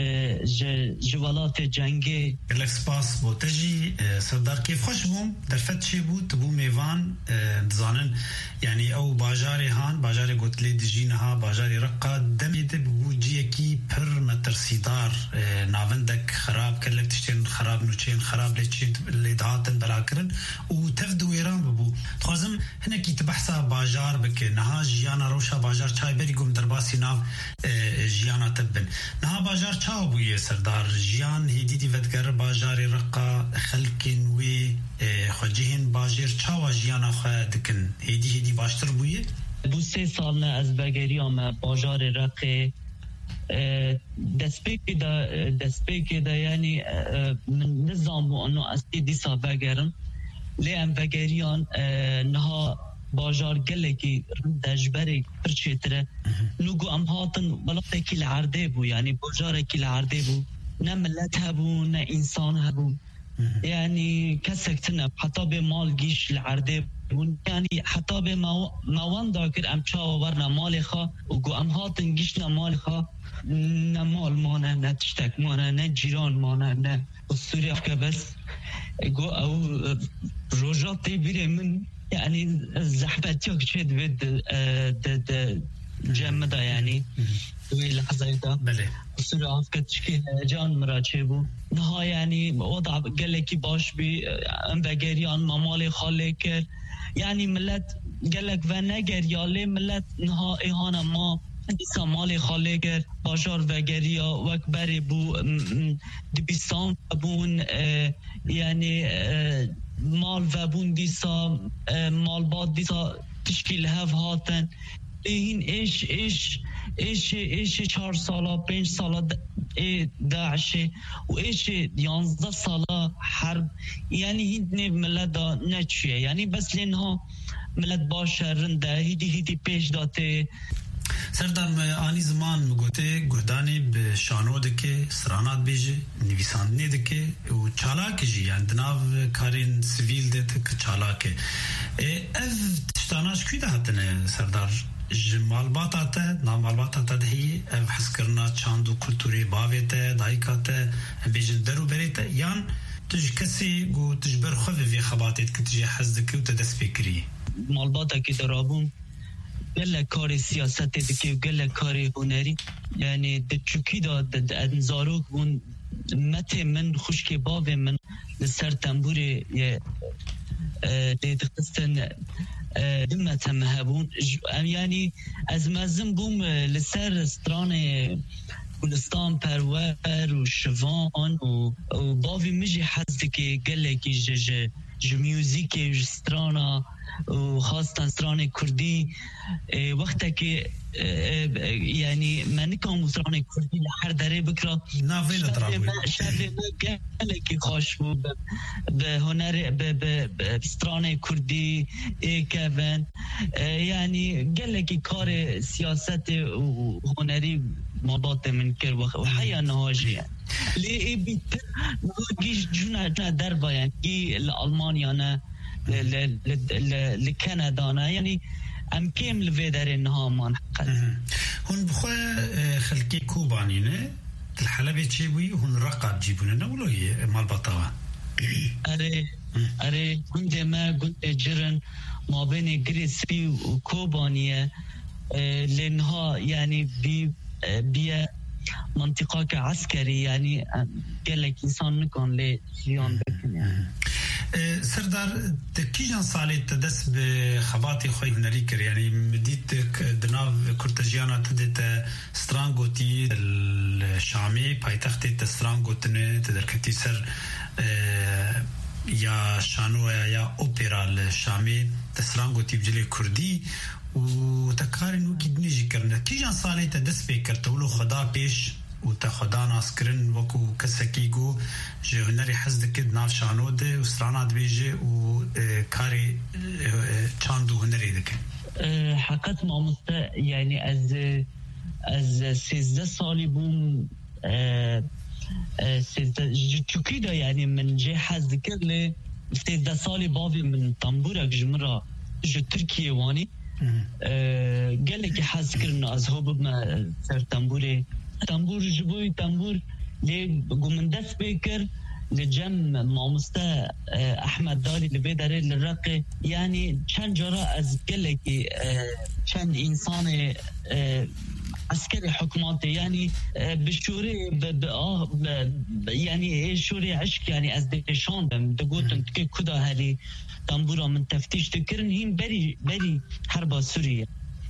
جوالات جنگی گلک سپاس بو تجی سردار کیف خوش بوم در فت چی بود بو میوان دزانن یعنی او باجاری هان باجاری گوتلی دجین ها باجاری رقا دمی ده بو جیه کی پر مترسیدار ناوندک خراب کرلک تشتین خراب نوچین خراب لیدهاتن بلاکرن و تفدو ایران ببو خوازم هنکی تبحثا باجار بکه نها جیانا روشا باجار چای بری گم در باسی ناو جیانا تبن نها باجار چاو بویه سردار جیان هیدیدی ودگر باجاری رقا خلکن وی خوجهن باجر چاو جیانا خواه دکن هیدی باشتر بویه بو 3 سال نه از بگری آمه باجار رقه دسپیک دا یعنی من نظام و انو اصلی دیسا بگرن لیم بگریان نها باجار گلکی دجبری پرچیتره نوگو ام هاتن بلاته کی العرده بو یعنی باجار کی العرده بو نه ملت هبو نه انسان هبو یعنی کسکتنه حتی به مال گیش العرده یعنی حتی به موان داکر ام چاو ورنا مال خواه و گو ام هاتن گیش نه مال خواه نه مال مانه نه تشتک مانه نه جیران مانه نه اسطوری افکه بس گو او روژاتی بیره من یعنی زحبت یک چید بید جمع دا یعنی دوی لحظه دا بله اسطوری افکه تشکی جان مراچه بو نها یعنی وضع گلکی باش بی ام بگریان مامال خاله کرد یعنی ملت گلک و نگر یاله ملت نها ایهان ما دیسا مال خاله گر باجار وگریا وکبری بو دبیستان بون یعنی مال و بون دیسا مال باد دیسا تشکیل هف هاتن این ایش 4 سالا 5 سالا داعشه و ایش 11 سالا حرب یعنی هیچ نیو ملت دا نچیه یعنی بس لینها ملت باشه رنده هیدی پیش داته سردار آنی زمان مگوته گهدانی به شانو دکه سرانات بیجه نویساندنی دکه و چالاک جی یعنی دناو کارین سیویل دیت که چالاکه اف تشتاناش کوی ده هاتنه سردار معلومات آتا نامعلومات آتا دهی اف حس کرنا چاند و کلتوری باویته دایکاته بیجن درو بریته یان تج کسی گو تجبر خواه وی خباتید که تجی حز دکی و تدست بکری معلومات که درابون گله کار سیاست دکی و گله کار هنری یعنی دچوکی داد انزاروک بون مت من خوشک باو من لسر تنبوری دیدخستن دمت هم هبون یعنی از مزم بوم لسر ستران گلستان پرور و شوان و باوی مجی حزد که گله که جو میوزیک سترانا و خاصتا ستران کردی وقتا که یعنی من کام ستران کردی لحر داره بکرا شبه ما گله که خوش بود به هنر به ستران کردی کهون یعنی گله که کار سیاست و هنری مباط من کر و حیا نهاجی لی بیتر گیش جونا در باید گی لألمانیا نه لكندا نه یعنی ام کم لوی در انها من حقا هون بخواه خلقی کوبانینه الحلبه چه بوی هون رقب جیبونه نولوی مال بطاوه اره گنده ما گنده جرن ما بین گریسپی و کوبانیه لنها یعنی بیا منطقه که عسکری یعنی گلک انسان نکن لی جیان بکنه سردار تکیجان سالی تدست به خباتی خوی هنری کر یعنی مدید دناو کرتجیانا تدت سترانگوتی الشامی پایتختی تسترانگوتنه تدرکتی سر یا شانو یا اوپرا الشامی تسترانگوتی بجلی کردی و تکاری نو کی دنیجی کرنه کیجان سالی تدست به کرتولو خدا پیش و تا خدا ناس کرن وکو کسکی گو جه هنری حزد کد ناف شانو ده و سرانات بیجه و کاری چاندو هنری دکن حقیقت مامسته یعنی از 13 سالی بوم 13 چوکی دا یعنی من جه حزد کد لی 13 سالی باوی من تنبورک جمرا جو ترکیه وانی گله که حزد کرن از هو بما سر تنبور جبوی تنبور لی گمندس بیکر لجم مامسته احمد داری لبی داره لرق یعنی چند جارا از گله که چند انسان عسكري حكوماتي يعني بالشوري يعني شوري عشق يعني از دشان دقوتن كده هالي تنبورا من تفتيش تكرن هين بري حرب سوريا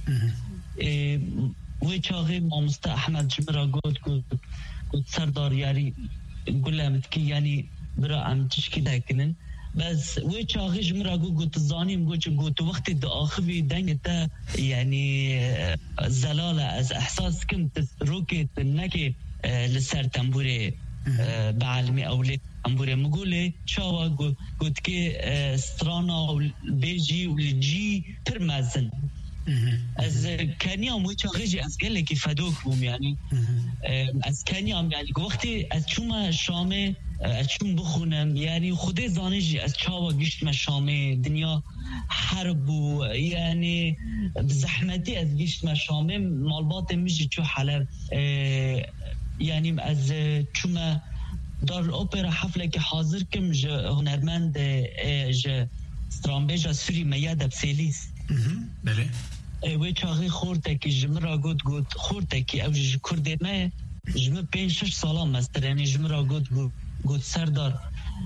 ويشاغي مامستا احمد جمرا قلت سردار يعني قل لهم تكي يعني برا عم تشكي داكنن بس ويشاغي جمرا قلت الظانيم قلت وقت الداخبي دنگتا يعني زلالة از احساس كنت روكت انك لسر تنبوري بعلمي اولي تنبوري مقولي شاوا قلت كي سترانا بيجي والجي ترمزن از کنیام و چاقیجی از گله که فدوک بوم یعنی از کنیام یعنی وقتی از چوم شامه از چوم بخونم یعنی خود زانجی از چاوا گشت ما شامه دنیا حرب و یعنی بزحمتی از گشت ما شامه مالبات میجی چو حلب یعنی از چوم دار الاوپرا حفله که حاضر کم هنرمند سترامبیج سوری میاد بسیلیست بله وی چاقی خورده که جمرا گود خورده که او کرده ما جمع 5-6 سالان مستر یعنی جمرا گود سردار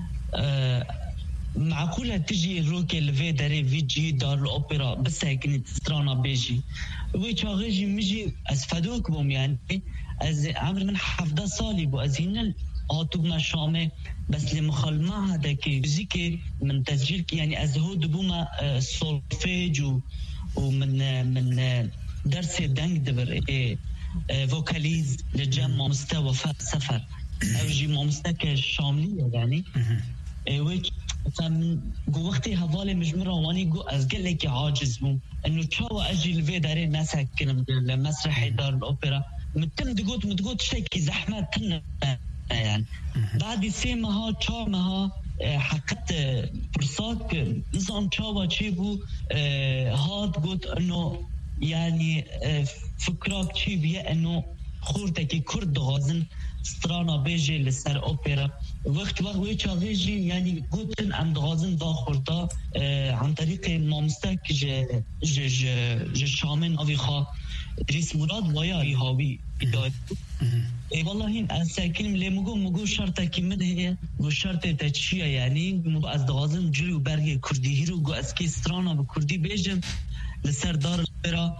معقوله تجي روكي لفي داري في جي دار الاوبرا بس هيك سترانا بيجي وي چاغي مجي از فدوك بوم يعني از عمر من 17 سالي بو از هنا هاتوب ما شامه بس لمخالمة هذا كي موسيقى من تسجيل يعني از هو دبوما سولفيج ومن درس دنگ دبر فوكاليز لجمع مستوى سفر او جي مستوى شاملية يعني ويك فمن وقتي هذول مجمرة واني جو أزقل لك عاجز بو إنه شو أجي لفي داري الناس هكذا المسرح دار الأوبرا متم تقول شيء زحمة تنا يعني بعد سيمها شامها حقت فرصات نظام شوا تشيبو هاد قلت إنه يعني فكرة تشيبية إنه خورتك كرد غازن سترانا بيجي لسر أوبرا وقت ويتش غيجي يعني قلتن عند غازن دا خورتا عن طريق مامستك ج شامن أبي خا ريس مراد ويا يهاوي إدارة والله الساكن اللي مجو شرطة كمده هي وشرطة تشيا يعني مو از غازن جلو برگ كردي هيرو جو اسكي سترانا بكردي بيجم لسر دار الأوبرا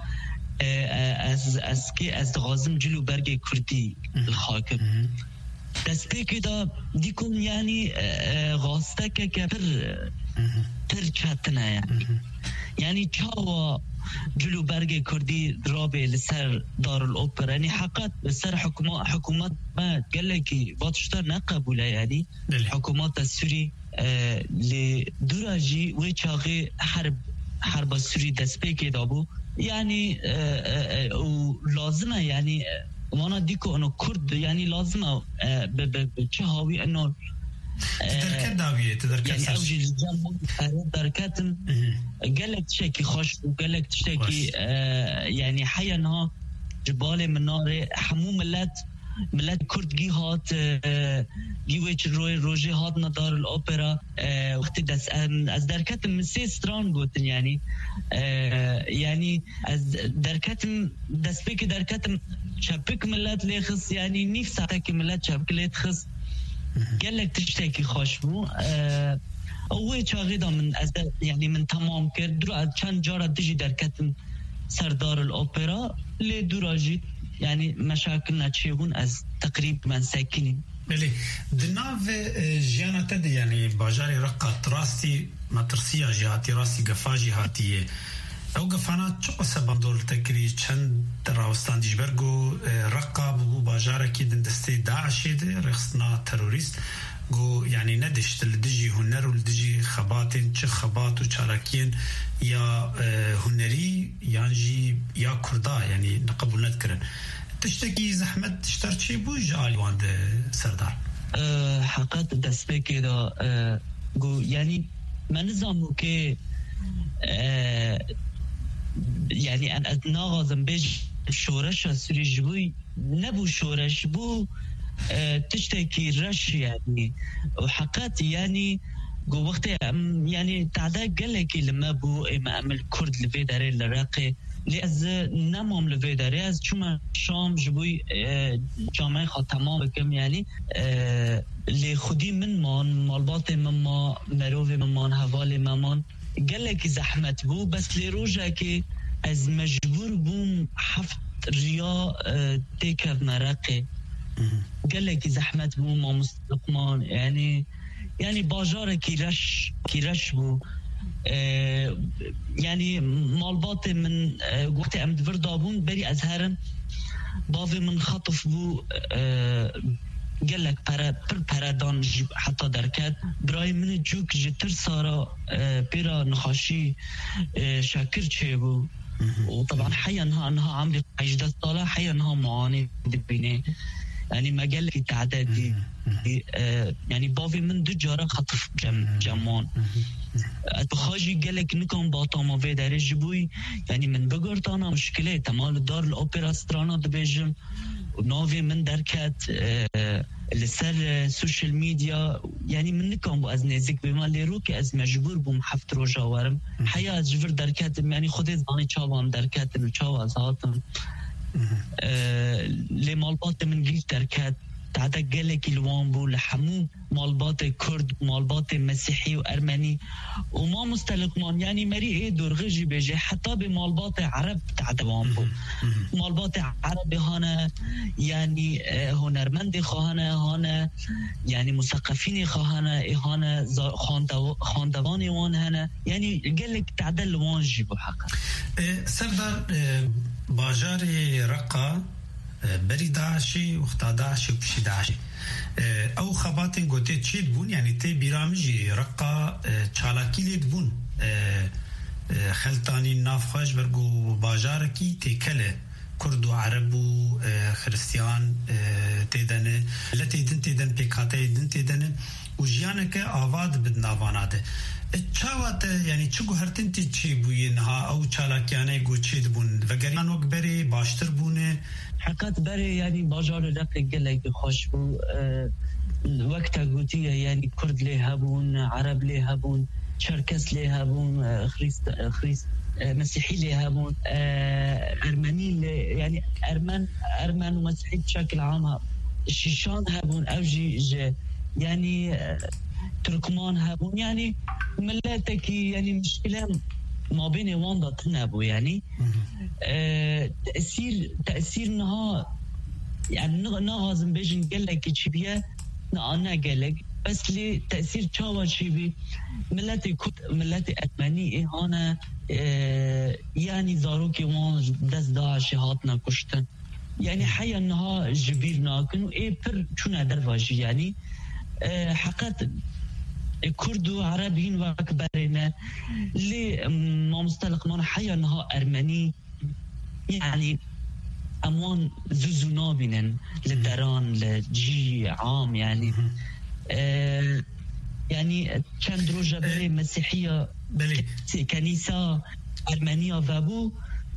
از غازم جلو برگ کردی الحاکم دست پیکی دا دیکن یعنی غاسته که پر چتنه یعنی چاوا جلو برگ کردی رابه لسر دار الأوبرا يعني حقات لسر حكومات ما قال لك باتشتر نقبوله يعني الحكومات السوري لدراجي ويشاغي حرب السوري دست پیکی دابو يعني ولازمه يعني وانا ديكو انه كرد يعني لازمه بتشهاوي انه تدركت يعني اوجي الجنب دركاتم قالك تشكي خوش وقالك تشكي يعني حيا انها جبال من نار حمو ملت كرد جيهات جيويتش روجي هات ندار الأوبرا وقت دس از دركاتم من سي ستران قوتن يعني يعني از دركاتم دس بيك دركاتم شابك ملت ليخص يعني نيف ساعتك ملت شابك ليتخص قال لك تشتكي خوشبو أول شاغيدا من يعني من تمام كرد درو چند جارة تجي دركاتم سردار الأوبرا لدراجي يعني مشاكلنا تشيبون از تقريب من ساكنين بله دناف جيانا تدي يعني باجاري رقة راستي مترسية جهاتي راستي قفا جهاتي او قفانا چو سبب دول تكري چند راوستان ديجبرگو رقة بو باجارة كي دندستي داعشي دي رخصنا تروريست گو يعني ندشت لدجي هنر ولدجي خباتين چه خبات و چاراكين يا هنري يانجي يا كردا يعني نقبل ندكرن تشتكي زحمت تشترشي بوج آلوان ده سردار حقات دسبه كده گو يعني ما نظامو که يعني أن أتناغزم بيج شورش سوري جبوي نبو شورش بو تشتكي رش يعني وحقات يعني جو وقت يعني تعداد قال لك لما بو إما أمل كرد لفي داري العراقي لأز نمام لفي داري أز شما شام جبوي جامعة خا تمام بكم يعني اللي خدي من مان مالبات من ما مروفي من مان هوالي من مان قال لك زحمت بو بس لروجا كي از مجبور بوم حفت ريا تيكر مرقي قال لك زحمت بو ما مستقمان يعني باجار كيرش بو يعني مالبات من وقت امد فردابون بري ازهرن باوي من خطف بو قال لك پردان حتى دركات براي من جوك جتر سارا بيرا نخاشي شاكر چه وطبعا حيا انها عمري 18 سالة حيا انها معاني دبيني يعني مجال في تعدادي يعني بافي من دو جارة خطف جمان بخاجي قالك نكون باطا في داري جبوي يعني من بقرطانا مشكلة تمال دار الأوبرا سترانا دبيجم ونوفي من دركات لسر سوشيال ميديا يعني من نكون بو از نزيك بما اللي روكي از مجبور بو محفت روجا وارم حياة جفر دركات يعني خودي زاني چاوام دركات وچاو ازهاتم لي مالبات من جيل دركات تعدد قالك الوان بو لحمو مالبات كرد مالبات مسيحي وأرمني وما مستلقمان يعني مريء درغجي بيجي حتى بمالبات عرب تعدد وان بو مالبات عربي هانا يعني هنرمندي خواهانا هانا يعني مثقفين خواهانا هانا خاندواني وان هانا يعني قالك تعدد الوان جيبو حقا سردار باجاري رقا بری داعشی وقتا داعشی و پشی داعشی او خباتین گوته چید بون یعنی تی بیرامجی رقا چالاکی لید بون خلطانی نافخوش برگو باجارکی تیکله کرد و عرب و خريستيان تيدن تيدن بيكاتي دن تيدن وجيانك آواد بدناواناده چاوات يعني چگو هرتن تی چی بوینها او چالاکیانه گو چید بون وگران وقت بری باشتر بونه حقیقت بری يعني باجار رق گلک خوش بو وقتا گوتیه يعني کرد لی هبون عرب لی هبون چرکس لی هبون خریست مسيحي اللي هابون أرمني اللي يعني أرمن ومسيحي بشكل عام شيشان هابون أو جي يعني تركمان هابون يعني ملاتك يعني مشكلة ما بين واندا تنابو يعني تأثير نها يعني نهازم بيجن قلك تشبيه أنا قلك بس لي تأثير شاوا شيبي ملاتي أرمني هانا يعني زاروكي وان دست داعش هاتنا كشتن يعني حيا انها جبير ناكن ايه بر شون درواجي يعني حقات كرد وعربيين واكبرنا لي ما مستلق مانا حيا انها ارمني يعني اموان زوزونا بينن للدران لجي عام يعني يعني كان دروجة بلي مسيحية كنيسة أرمنية فابو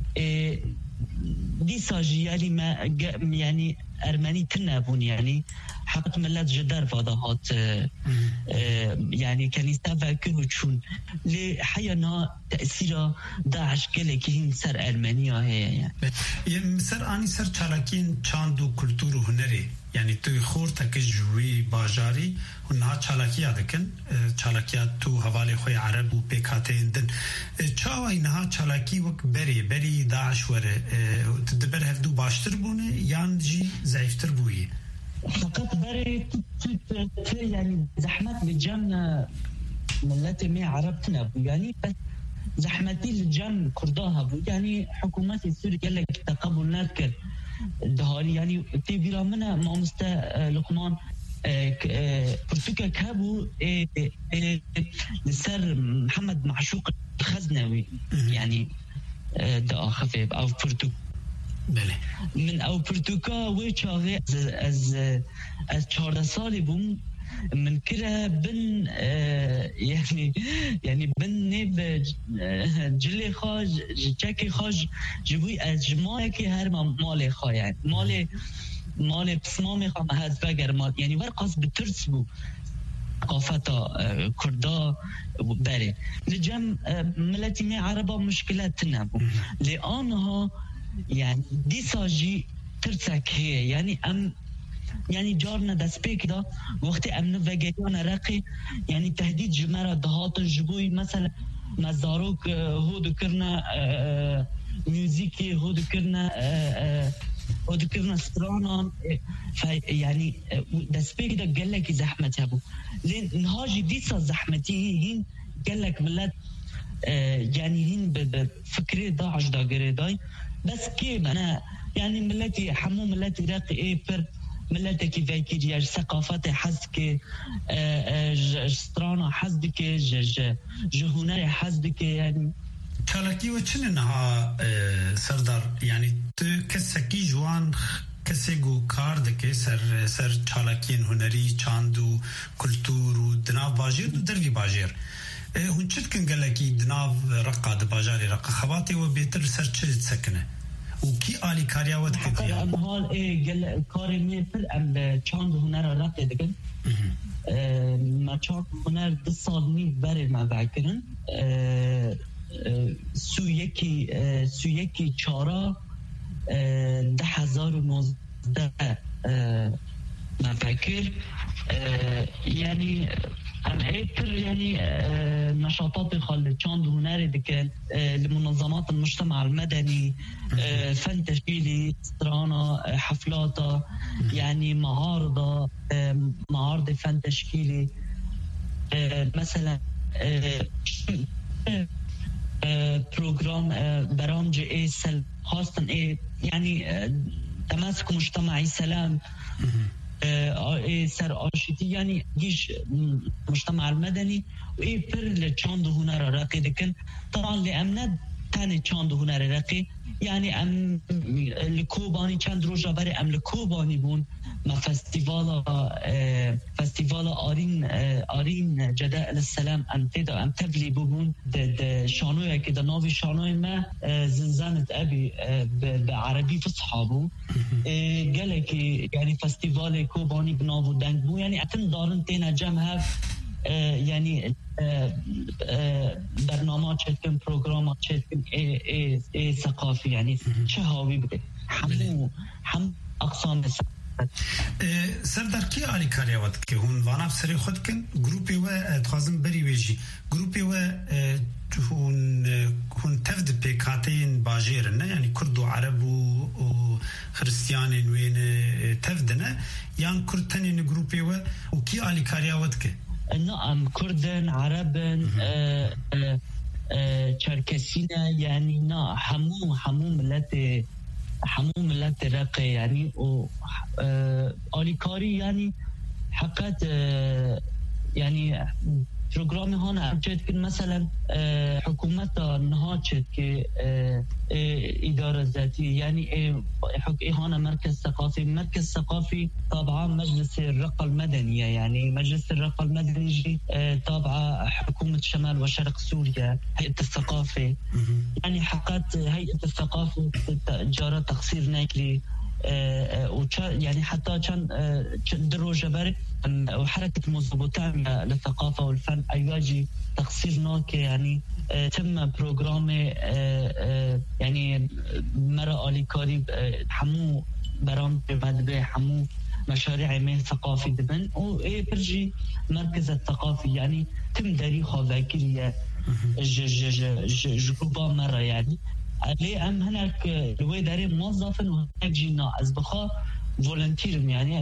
دي ساجي يعني ما يعني أرمني تنابون يعني حقت ملات جدار فضاهات يعني كنيسة فاكر وشون لحيانا تأثير داعش كلكين سر أرمنيا هي يعني سر آني سر چالاكين چاندو كولتور هنري يعني توی خور تک جوی باجاری هنها چالاکیه دکن چالاکیه تو حوالی خوی عرب و پیکاته اندن چاوا اینها چالاکی وک بری داعش وره تدبر هفدو باشتر بونه یان جی ضعیفتر بویه فقط بری يعني زحمت بجمع ملتي مي عربتنا بو يعني بس زحمتي الجمع كرداها بو يعني حكومات السوري قال لك تقبل نذكر دهالي يعني تبيرا منا ما مستا لقمان برتوكا كابو لسر محمد معشوق الخزنوي يعني دا خفيف او برتوكا من او برتوكا ويشاغي از 14 سالي بوم من كده بن يعني بن نيب جلي خاج جاكي خاج جبوي اجماعي كي هر مالي خا يعني مالي بسمامي خا مهز بگر مال يعني ورقص بترس بو ثقافتا كردا بري لجم ملتي مي عربا مشكلاتنا بو لانها يعني دي ساجي ترسك هي يعني يعني جارنا دسبيك دا وقت امن وگریان رقی يعني تهديد جمرة دهات جبوي مثلا مزاروك هودو كرنا ميوزيكي هودو كرنا سترانا يعني دسبيك دا قال لك زحمة هبو لين نهاجي ديسا زحمتي هين قال لك بلاد يعني هين بفكري داعش دا قريداي بس كيف انا يعني ملتي حمو ملتي راقي ايه بر ملتك فيكي ثقافات حزك سترانا حزك جهونر حزك يعني چالاکی و چنها سردار يعني کسکی جوان کسیگو کار دکه سر چالاکین هنری چاندو کلتور و دناو باجیر و دروی باجیر هون چت کن گلکی دناو رقا دباجاری رقا خواتی و بیتر سر چه سکنه وكي آلي كاريا ود كتيا هال إيه قال كاري ميفل أم چاند هنر رقي دكان ما چاند هنر 2 سال نيف بري ما بعكرن سويكي چارا 2019 ما فاكر يعني ام ايتر يعني نشاطات خال چاند هنري دكان لمنظمات المجتمع المدني فن تشكيلي سترانا حفلات يعني معارض فن تشكيلي مثلا برامج ايه خاصة ايه يعني تماسك مجتمعي سلام سر آشتی يعني جيش المجتمع المدني وإيه بر لتشاندو هنا راقي لكن طبعا لأمنا تاني تشاندو هنا راقي يعني أم لكوباني چند روزا بري أم لكوباني بون ما فستيفال آرين جداء السلام أم تدا أم تبلي بون شانوية كده ناوي شانوية ما زنزانة أبي بعربي فصحابو قالك يعني فستيفال كوباني بناوو دنگبو يعني أتن دارن تينا جمع يعني برنامج چتكن پروگرام چتكن ای ثقافي يعني چهاوي بده هم اقسام سردار کی علی کاریوات که هون وانا سری خود کن گروپی و تخازم بری ویجی گروپی و هون تفد پیکاتین باجیر نه یعنی کرد و عرب و خريستيان وين تفدنا یان کردتنین گروپی و کی علی کاریوات که نعم كردن عربن تشركسيين يعني نا حمو ملت رقي يعني و آلیکاری يعني حقت يعني برنامه هانا ابجد كن مثلا حكومت نهاجت که اداره ذاتي يعني هانا مركز ثقافي طبعا مجلس الرقة المدنية يعني مجلس الرقة المدني جي طبعا حكومة شمال وشرق سوريا هيئة الثقافة يعني حقت هيئة الثقافة جارة تقصير ناكلي يعني حتى كان دروجة بري وحركة مضبوطان للثقافة والفن أيواجي تقصير ناكي يعني تم برنامه يعني مرة آلیکاری حمو برام بمدبه حمو مشاريع مه ثقافي دبن و برجي مركز الثقافي يعني تم داريخه ذاكرية جروبا مرة يعني ليه أم هناك لوي داري موظفا وهناك جينا أزبخا فولنتير يعني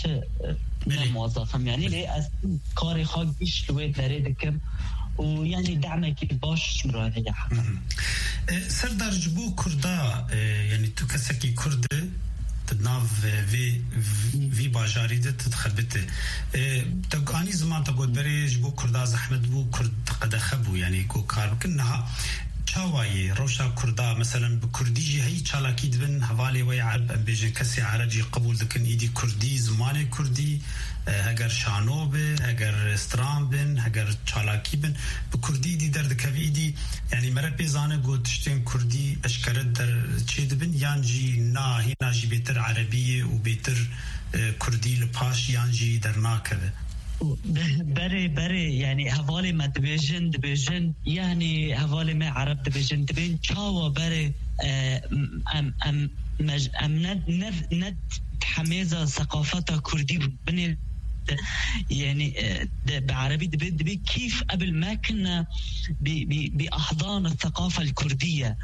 موظفا يعني ليه كاري خاقيش لوي داري دكم ويعني دعمك باش مرانه يا حقا سردار جبو كردا يعني تو كسكي كرد تدناف في باجاري ده تتخبته تقاني زمان تقول بري جبو كردا زحمت بو كرد قد خبو يعني كو كار كنها چاوایی روشا کردا مثلا بکردی جی هی چالاکی دبن حوالی وی عرب ام بیجن کسی عربی قبول دکن ایدی کردی زمان کردی اگر شانو بن اگر استرام بن اگر چالاکی بن بکردی ایدی در دکوی ایدی یعنی مرد بیزانه گوتشتین کردی اشکرد در چه دبن یان جی نا هینا جی بیتر عربیه و بیتر کردی لپاش یان جی در ناکوه بري يعني هوالي ما دبيجن يعني هوالي ما عرب دبيجن دبين شاوا بري ام ند حميزة ثقافة كردي بني يعني بعربي دبي كيف قبل ما كنا بأحضان الثقافة الكردية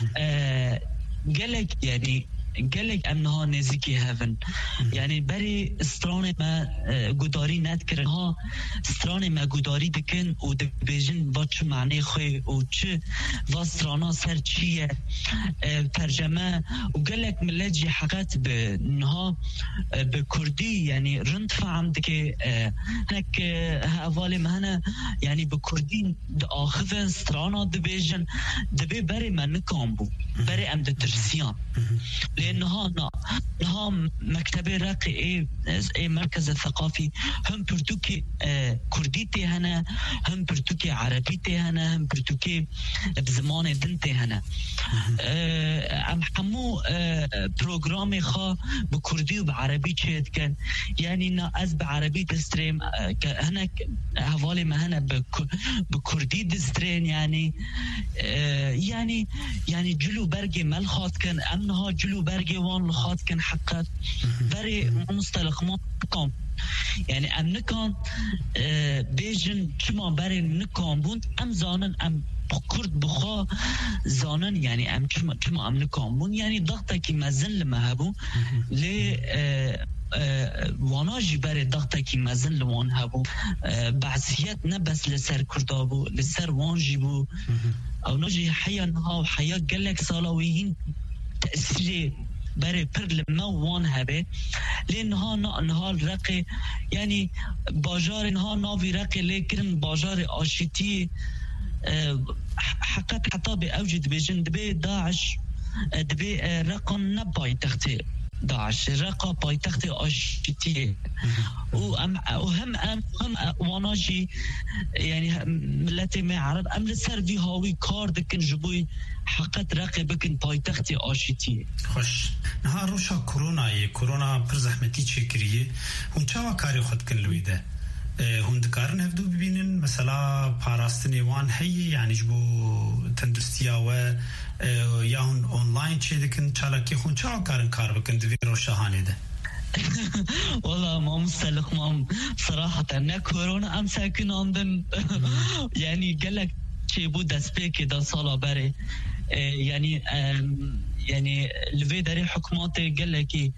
قالك انها نزيكي هافن يعني بري استراني ما قداري نذكرنها استراني ما قداري دكن ودبيجن واتش معنى خوي وچ واسترانا سر چيه ترجمه وقالك ملاجي حقات بانها بكردي يعني رند فهم دكي هناك هوالي مهنا يعني بكردي اخذن استرانا دبيجن دبي بري ما نكامبو بري ام دترسيان لأنها مكتبة راقي إيه مركز الثقافي هم برتوكي كرديتي هنا هم برتوكي عربيتي هنا هم برتوكي بزمان دنتي هنا أم حمو برنامه خا بكردي وبعربي تشيت كان يعني نا از بعربي دستريم هنا هوالي ما هنا بكردي دسترين يعني جلو برقي ملخات كان أمنها جلو برقي وان لخات كان حقا بري مصطلق مقام يعني ام نكان بيجن كما بري نكان بون ام زانن ام كرد بخا زانن يعني ام كما ام نكان بون يعني ضغطه كي مازن لما هبو ل وانا جبري ضغطه كي مازن لوان هبو بعثيات نبس لسر كردابو لسر وان جيبو او نجي حيا نها وحيا قالك صالويين تأثير برای پر لما وان هبه لینها نها رقی یعنی باجار اینها ناوی رقی لیکن باجار آشتی حقیقت حتی به اوجد بجن دبی داعش دبی رقم نبای تختی داعش رقا پایتخت آشتیه و هم واناجی یعنی ملت ما عرب ام لسر في هاوي کار دکن جبوی حقیقت رقی بکن پایتخت آشتیه. خوش نها روشا کرونا پر زحمتی چه کریه هم چاوا کاری خود کن لویده هم دکارن هفدو ببینن مثلا پاراستنی وان هی یعنی جبو تندرستیا و یا هون اونلاین چه دکن چالاکی خون چاوا کار بکن دوی روشاهانه ده والله ما مستلق ما صراحة نه كورونا ام ساكن عندن يعني قالك شي بو دسبيك دا صالا بري يعني لفي داري حكوماتي قالك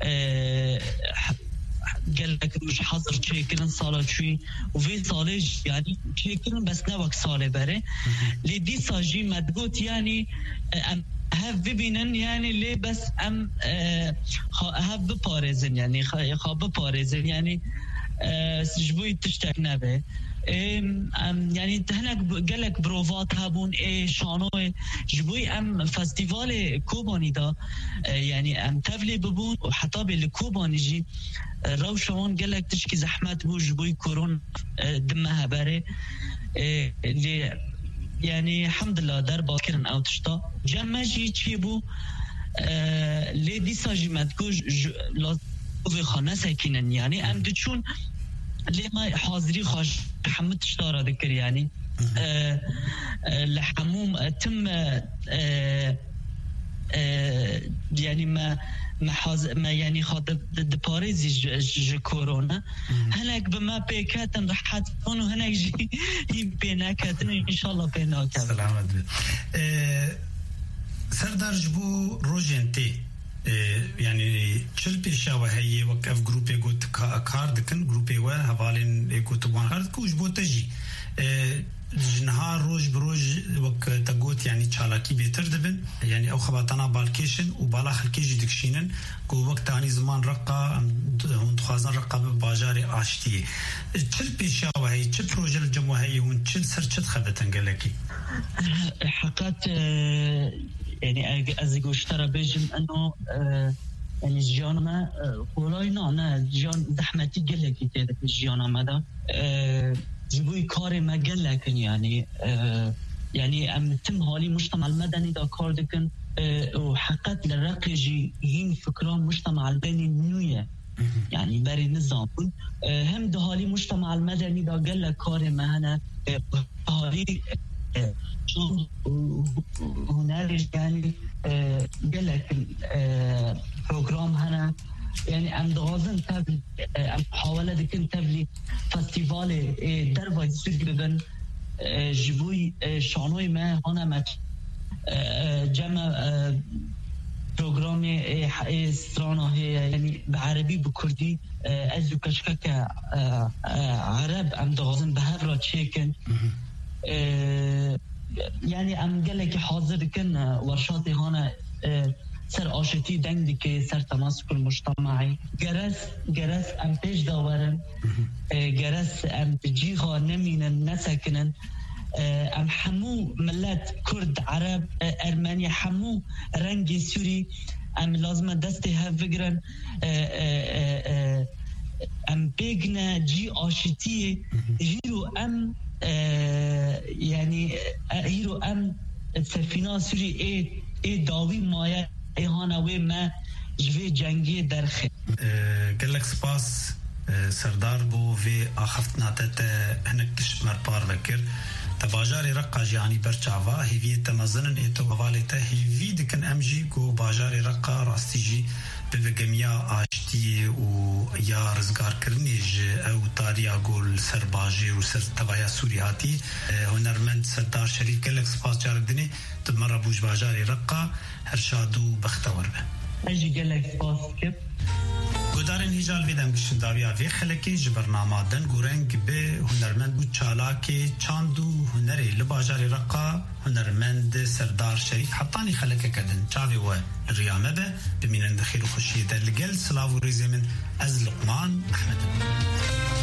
قالك مش حاضر تشيكن صاله شوي وفي صالج يعني تشيكن بس نوك صاله بري لي دي ساجي مدقوت يعني هف ببینن یعنی لی بس ام هف بپارزن یعنی خواب بپارزن یعنی جبوی تشتک نبه یعنی هناك قالك بروفات هبون شانوي جبوي ام فستيفال كوباني دا يعني ام تفلي ببون وحتى بالكوباني جي روشوان قالك تشكي زحمت بو جبوي كورونا دمها باري اللي يعني الحمد لله در باكرن او تشتا جمجي تشيبو لي دي ساجي مدكوج لازم في خانه ساكنن يعني ام دچون لي ما حاضري خاش حمد تشتارا ذكر يعني لحموم تم يعني ما يعني خاطب دباريزي كورونا هناك بما بيكاتن رحات هناك جي بيناكاتن ان شاء الله بيناكاتن سلامت سردار جبو روجنتي يعني چل پیشا و هي وقف گروپ گوت کار دکن گروپ و حوالین گوت وان کار کوج بوتجی جنها روج بروج وقت تقوت يعني چالاکی بهتر دبن يعني او خباتنا بالكيشن وبالا خلكيجي دكشينن كو وقت تاني زمان رقا هم تخازن رقا بباجاري عاشتي چل پیشا و هي چل پروژه الجمع هي هون چل سر چت خبتن قالكي حقات يعني ازيقو اشترى بيجم انه يعني جيانا ما قولاينا انا جيان زحمتي قالكي تيدك جيانا ماذا جبوي كاري ما قالكن يعني يعني ام تم هالي مجتمع المدني دا كار دكن وحقت للرقجي هين فكران مجتمع البني نوية يعني بري نظام هم ده هالي مجتمع المدني دا قال كاري ما هنا هالي هنالك يعني قال لك بروجرام هنا يعني ام دغازن تبلي ام حاوله دكن تبلي فستيفال دربای سوگبن جبوی شانوی ما هنا ما جمع بروجرام استرانا هي يعني بعربي بكردي ازو كشكك عرب ام دغازن بهفرا تشيكن يعني ام قالك حاضر كن ورشاتي هنا سر آشتی دنگ که سر تماسک المجتمعی گرس ام پیش داورن گرس ام تجیها نمینن نسکنن ام حمو ملت کرد عرب ارمنی حمو رنگ سوری ام لازم دسته هفگرن ام بگنه جی آشتی هیرو ام يعني هيرو ام سفينة سوري داوي مايا هانوي ما جوي جنگي درخه قال لك سباس سردار بو في اخفتنا تتا هنك تشمر بار ذكر تباجاري رقا يعني برچاوا هي تمازنن ايتو حوالته هي دكن امجي كو باجاري رقا راستيجي بلغميا آشتی و یا رزگار کرنیج او تاریا گول سرباجی و سر تبایا سوریاتی هنرمند سردار شریف گلک سپاس جارک دنی تمرا بوش باجاری رقا هرشادو بختور به اجی گلک سپاس کب گودار گودارن هیجال ویدم کشنداویا وی خلکی جبرنامه دن گورنگ به هنرمند بود چالاکی چاندو هنری لباجاری رقا هنرمند سردار شریف حطانی خلکه کدن چاوی و ریامه به بمینند خیر و خوشی در لگل سلاو و ریزی من از لقمان احمد.